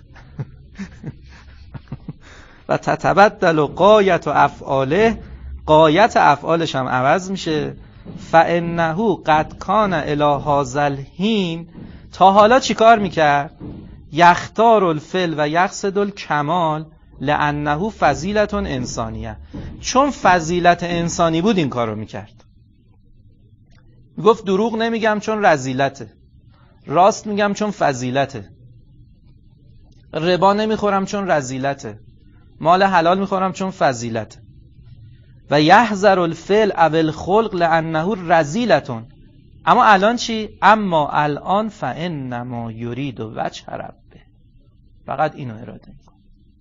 و تتبدل و قایت و افعاله، قایت افعالش هم عوض میشه. فانه قد کان الی هذا الحین، تا حالا چیکار میکرد؟ یختار الفعل و یقصد الکمال لانه فضیلت انسانیه، چون فضیلت انسانی بود این کارو میکرد. میگفت دروغ نمیگم چون رذیلته، راست میگم چون فضیلته، ربا نمیخورم چون رذیلته، مال حلال میخورم چون فضیلته. و یحذر الفعل او الخلق لانه رذیلتون. اما الان چی؟ اما الان فانما یرید وجه ربه، فقط اینو اراده میکنه.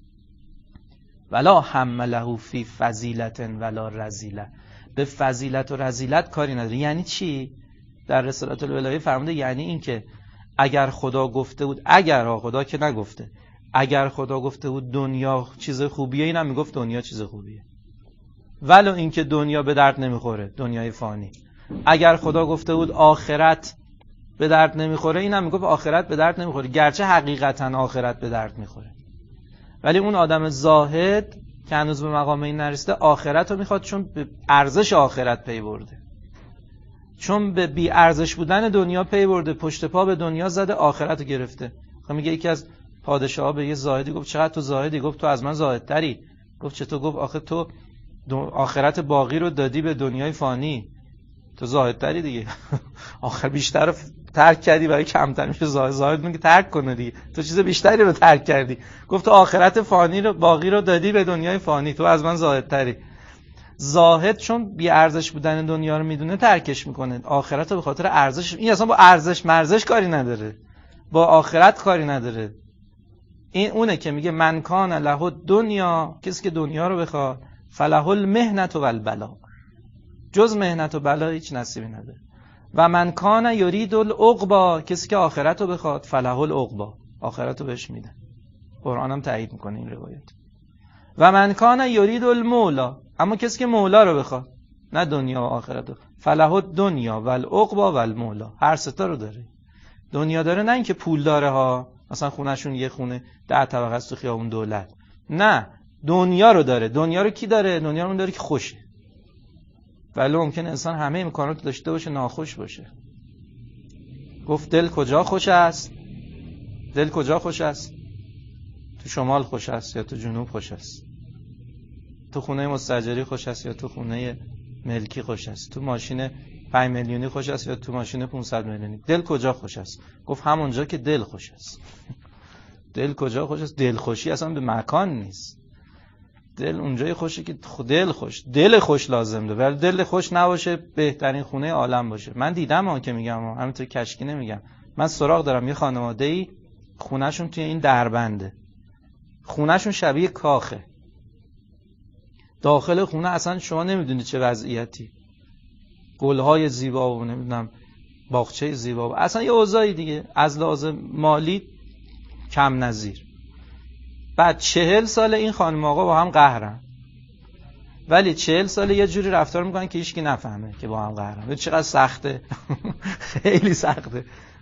ولا حمله فی فضیلت ولا رذیله، به فضیلت و رذیلت کاری نداره. یعنی چی؟ در رسالت الولایه فرموده یعنی این که اگر خدا گفته بود، اگر خدا که نگفته، اگر خدا گفته بود دنیا چیز خوبیه، اینم میگفت دنیا چیز خوبیه، ولو اینکه دنیا به درد نمیخوره، دنیای فانی. اگر خدا گفته بود آخرت به درد نمیخوره، اینم میگفت آخرت به درد نمیخوره، گرچه حقیقتا آخرت به درد میخوره. ولی اون آدم زاهد که هنوز به مقام این نرسیده آخرت رو میخواد، چون به ارزش آخرت پی برده، چون به بی ارزش بودن دنیا پی برده، پشت پا به دنیا زده، آخرت رو گرفته. خب میگه یکی از پادشاها به یه زاهدی گفت چقدر تو زاهدی؟ گفت تو از من زاهدتری. گفت چطور؟ گفت آخه تو آخرت باقی رو دادی به دنیای فانی، تو زاهدتری دیگه آخر بیشتر رو ترک کردی برای کمتر میشه زاهد. زاهد میگه ترک کنه دیگه، تو چیز بیشتری رو ترک کردی. گفت تو آخرت فانی رو باقی رو دادی به دنیای فانی، تو از من زاهدتری. زاهد چون بی ارزش بودن دنیا رو میدونه ترکش میکنه، آخرت رو به خاطر ارزش. این اصلا با ارزش مرزش کاری نداره، با آخرت کاری نداره. این اونه که میگه من کان له دنیا، کسی که دنیا رو بخواد، فله المهنة و البلا، جز مهنت و بلا هیچ نصیبی نداره. و من کان یرید العقبی، کسی که آخرت رو بخواد، فله العقبی، آخرت رو بهش میده. قرآن هم تایید میکنه این روایت. و من کان یرید المولا، اما کسی که مولا رو بخواد، نه دنیا و آخرت رو، فله الدنیا و العقبی و المولا، هر ستا رو داره. دنیا داره، نه اینکه پول داره ها، مثلا خونهشون یه خونه ده طبقه است تو خیابون دولت، نه، دنیا رو داره. دنیا رو کی داره؟ دنیا رو اون داره که خوشه. ولی ممکن انسان همه امکانات داشته باشه ناخوش باشه. گفت دل کجا خوش است؟ دل کجا خوش است؟ تو شمال خوش است یا تو جنوب خوش است؟ تو خونه مستاجری خوش است یا تو خونه ملکی خوش است؟ تو ماشین پنج میلیونی خوش است یا تو ماشین پانصد میلیونی؟ دل کجا خوش است؟ گفت همونجا که دل خوش است. دل کجا خوش است؟ دل خوشی اصلا به مکان نیست. دل اونجای خوشه که دل خوش، دل خوش لازم داره. ولی دل خوش نباشه بهترین خونه عالم باشه. من دیدم اون که میگم، همینطور کشکی نمیگم. من سراغ دارم یه خانواده‌ای خونه‌شون توی این دربنده. خونه‌شون شبیه کاخه. داخل خونه اصلا شما نمیدونید چه وضعیتی. گل‌های زیبا و نمیدونم باغچه زیبا و اصلا یه اوضاعی دیگه از لحاظ مالی کم نظیر. بعد چهل سال این خانم آقا با هم قهرن، ولی چهل سال یه جوری رفتار میکنن که هیچکی نفهمه که با هم قهرن. چقدر سخته. خیلی سخته.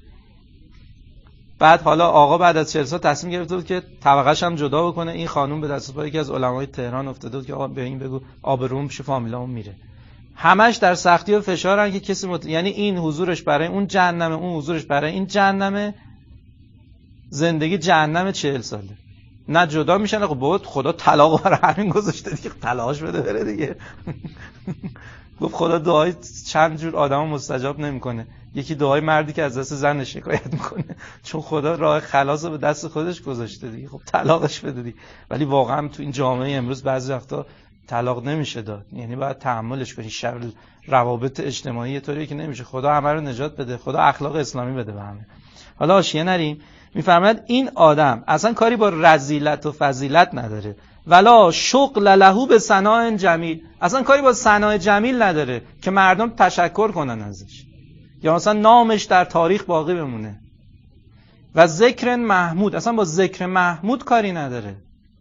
بعد حالا آقا بعد از چهل سال تصمیم گرفته بود که طبقه‌ش هم جدا بکنه. این خانم به دست پای یکی از علمای تهران افتاده بود که آقا به این بگو آبروم پیش فامیلامون میره. همش در سختی و فشارن که کسی مت... یعنی این حضورش برای اون جهنمه، اون حضورش برای این جهنمه. زندگی جهنم چهل ساله. نه جدا میشن. خب بود خدا طلاق برای همین گذاشته دیگه، طلاقش بده بره دیگه. گفت خدا دعای چند جور آدمو مستجاب نمیکنه. یکی دعای مردی که از دست زن شکایت میکنه، چون خدا راه خلاص رو به دست خودش گذاشته دیگه. خب طلاقش بده دیگه. ولی واقعا تو این جامعه امروز بعضی وقتا طلاق نمیشه داد. یعنی باید تحملش کنی. شر روابط اجتماعی طوریه که نمیشه. خدا همه رو نجات بده. خدا اخلاق اسلامی بده به همه. حالا حاشیه نریم. میفرماید این آدم اصلا کاری با رذیلت و فضیلت نداره. ولا شغل له به ثناء جمیل. اصلا کاری با ثناء جمیل نداره که مردم تشکر کنن ازش، یا مثلا نامش در تاریخ باقی بمونه. و ذکر محمود، اصلا با ذکر محمود کاری نداره.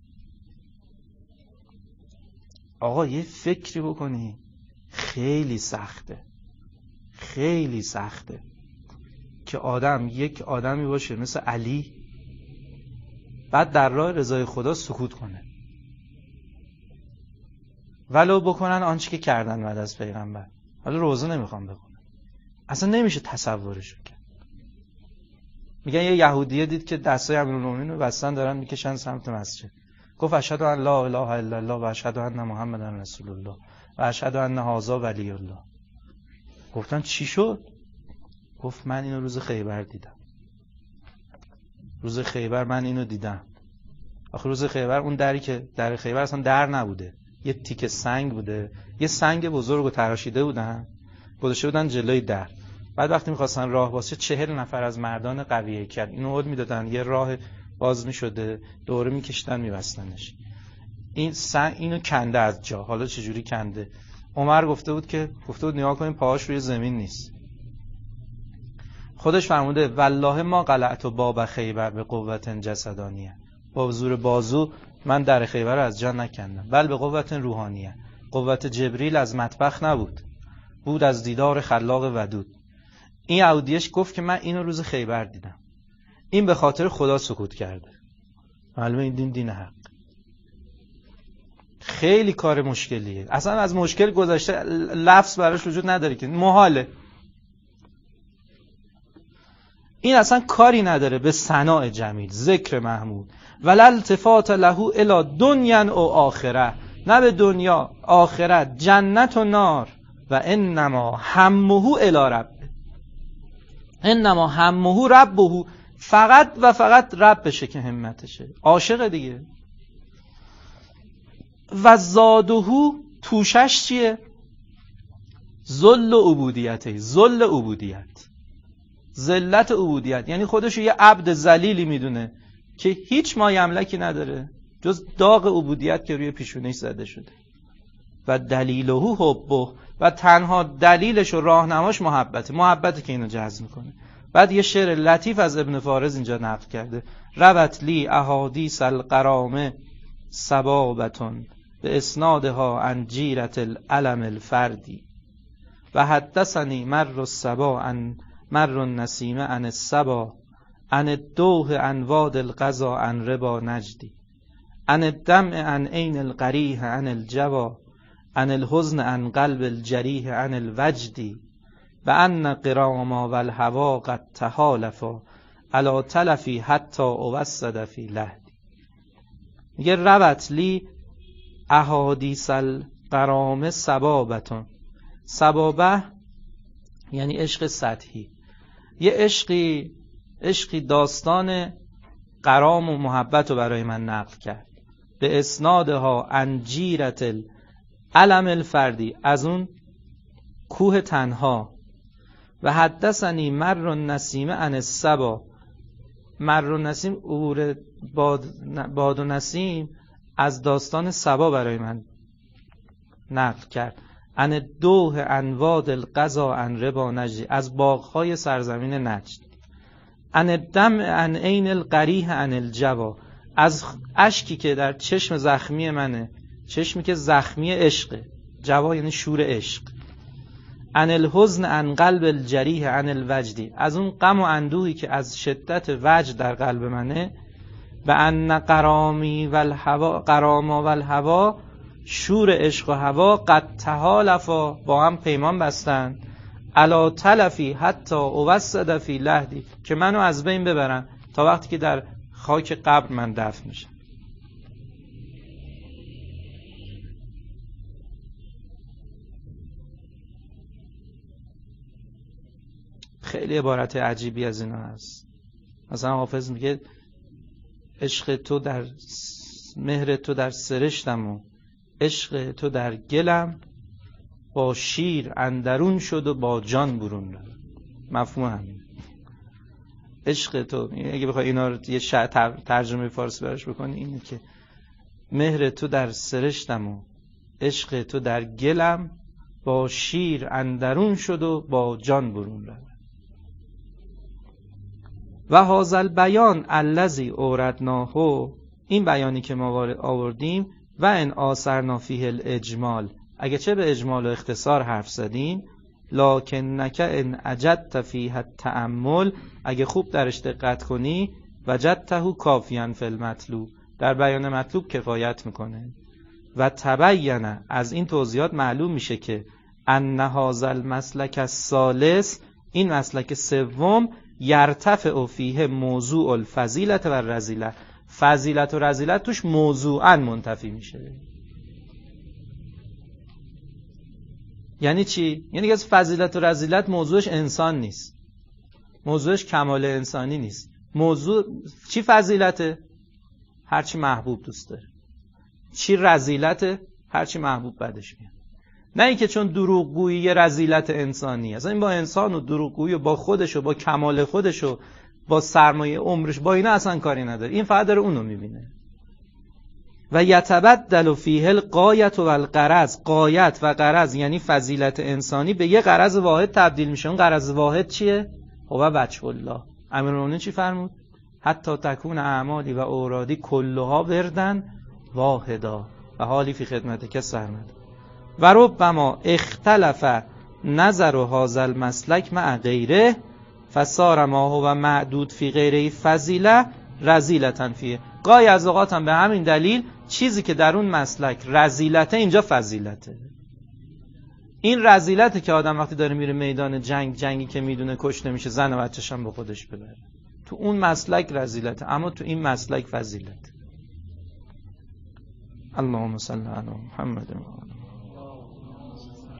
آقا یه فکری بکنی. خیلی سخته. خیلی سخته که آدم یک آدمی باشه مثل علی، بعد در راه رضای خدا سکوت کنه، ولو بکنن آنچه که کردن بعد از پیغمبر. حالا روزه نمیخوام بخونم، اصلا نمیشه تصورش کرد. میگن یه یهودیه دید که دستای امیرالمومنین رو بستن دارن میکشن سمت مسجد. گفت اشهد ان لا اله الا الله و اشهد ان محمدا رسول الله و اشهد ان هذا ولی الله. گفتن چی شد؟ گفت من اینو روز خیبر دیدم. روز خیبر من اینو دیدم. آخه روز خیبر اون دری که در خیبر اصلا در نبوده، یه تیکه سنگ بوده، یه سنگ بزرگو تراشیده بودن گذاشته بودن جلوی در. بعد وقتی می‌خواستن راه باز، چهل نفر از مردان قوی هیکل اینو هول میدادن، یه راه باز میشده، دوره میکشیدن میبستنش. این سنگ اینو کنده از جا. حالا چجوری کنده؟ عمر گفته بود که گفته بود نگاه کنین پاهاش روی زمین نیست. خودش فرموده والله ما قلعت باب خیبر به قوت جسدانیه. با زور بازو من در خیبر از جا نکندم، بل به قوت روحانیه. قوت جبریل از مطبخ نبود، بود از دیدار خلاق ودود. این یهودیش گفت که من اینو روز خیبر دیدم. این به خاطر خدا سکوت کرده. معلومه این دین دین حق. خیلی کار مشکلیه. اصلا از مشکل گذشته لفظ براش وجود نداره که محاله. این اصلا کاری نداره به ثناء جمیل، ذکر محمود. ولا التفات له الی دنیا و آخره. نه به دنیا، آخرت، جنت و نار. و انما همه الی رب. انما همه ربه. فقط و فقط رب بشه که همتشه. عاشق دیگه. و زاده توشش چیه؟ ذل عبودیته. ذل عبودیت، ذلت عبودیت. یعنی خودشو یه عبد ذلیلی میدونه که هیچ مایملکی نداره جز داغ عبودیت که روی پیشونیش زده شده. و دلیله حبه. و تنها دلیلش و راهنماش محبته. محبته که اینو جذب میکنه. بعد یه شعر لطیف از ابن فارز اینجا نقل کرده. روت لی احادیث القرامه سبابتون به اسنادها عن جیرت العلم الفردی و حدثنی مر الصبا عن مر النسیمه عن الصبا عن الدوح عن واد القضا عن ربا نجدی عن الدمع عن عین القریح عن الجوا عن الحزن عن قلب الجریح عن الوجدی و ان قراما و الهوا قد تحالفا علی تلفی حتی اوسد فی لهدی. میگه روت لی احادیث القرامه سبابتون. سبابه یعنی عشق سطحی. یه عشقی عشقی داستان غرام و محبت رو برای من نقل کرد، به اسنادها انجیرت العلم الفردی، از اون کوه تنها. و حدثنی مر النسیم عن الصبا، مر النسیم عبور باد, باد و نسیم از داستان صبا برای من نقل کرد. عن دوح عن واد القضا عن ربا نجدی، از باغ‌های سرزمین نجد. عن الدم عن عین القریح عن الجوا، از اشکی که در چشم زخمی منه، چشمی که زخمی عشقه، جوا یعنی شور عشق. عن الحزن عن قلب الجریح عن الوجدی، از اون غم و اندوهی که از شدت وجد در قلب منه. و ان قرامی و الهوا قراما و الهوا، شور عشق و هوا قد تحالفا، با هم پیمان بستن. علا تلفی حتی اوسد فی لحدی، که منو از بین ببرن تا وقتی که در خاک قبر من دفن میشم. خیلی عبارت عجیبی از اینا هست. مثلا حافظ میگه عشق تو در مهر تو در سرشتم و عشق تو در گلم، با شیر اندرون شد و با جان برون رفت. مفهوم همین عشق تو، اگه بخوای اینا رو یه ترجمه فارسی براش بکنی، اینه که مهر تو در سرشتم و عشق تو در گلم، با شیر اندرون شد و با جان برون رفت. و هذا البیان الذی اوردناه، این بیانی که ما آوردیم، و ان آثرنا فیه الاجمال، اگه چه به اجمال و اختصار حرف زدیم، لکنک ان اجدت فیه التأمل، اگه خوب درش دقت کنی، وجدته کافیاً فی المطلوب، در بیان مطلوب کفایت میکنه. و تبین، از این توضیحات معلوم میشه که ان هذا المسلک الثالث، این مسلک سوم، یرتفع فیه موضوع الفضیلت و الرذیلة، فضیلت و رذیلت توش موضوعاً منتفی میشه. یعنی چی؟ یعنی که فضیلت و رذیلت موضوعش انسان نیست، موضوعش کمال انسانی نیست. موضوع چی؟ فضیلته؟ هرچی محبوب دوست داره. چی رذیلته؟ هرچی محبوب بدش میاد. نه اینکه چون دروغگویی یه رذیلت انسانی، اصلا این با انسان و دروغگویی و با خودش و با کمال خودش و با سرمایه عمرش، با اینا اصلا کاری نداره. این فقط داره اونو میبینه. و یتبدل فیه الغایة و الغرض، غایت و غرض یعنی فضیلت انسانی به یه غرض واحد تبدیل میشه. اون غرض واحد چیه؟ هو وجه الله. امیرالمومنین چی فرمود؟ حتی تکون اعمالی و اورادی کلها وردن واحدا و حالی فی خدمت که سرمد. و ربما اختلف نظر هذا المسلک مع غیره، فصار ما هو معدود فی غیره فضیله رذیلة فیه. گاهی از اوقات هم به همین دلیل چیزی که در اون مسلک رذیلته، اینجا فضیلته. این رذیلته که آدم وقتی داره میره میدان جنگ، جنگی که میدونه کشته میشه، زن و بچه‌ش هم با خودش ببره. تو اون مسلک رذیلته، اما تو این مسلک فضیلته. اللهم صل علی محمد و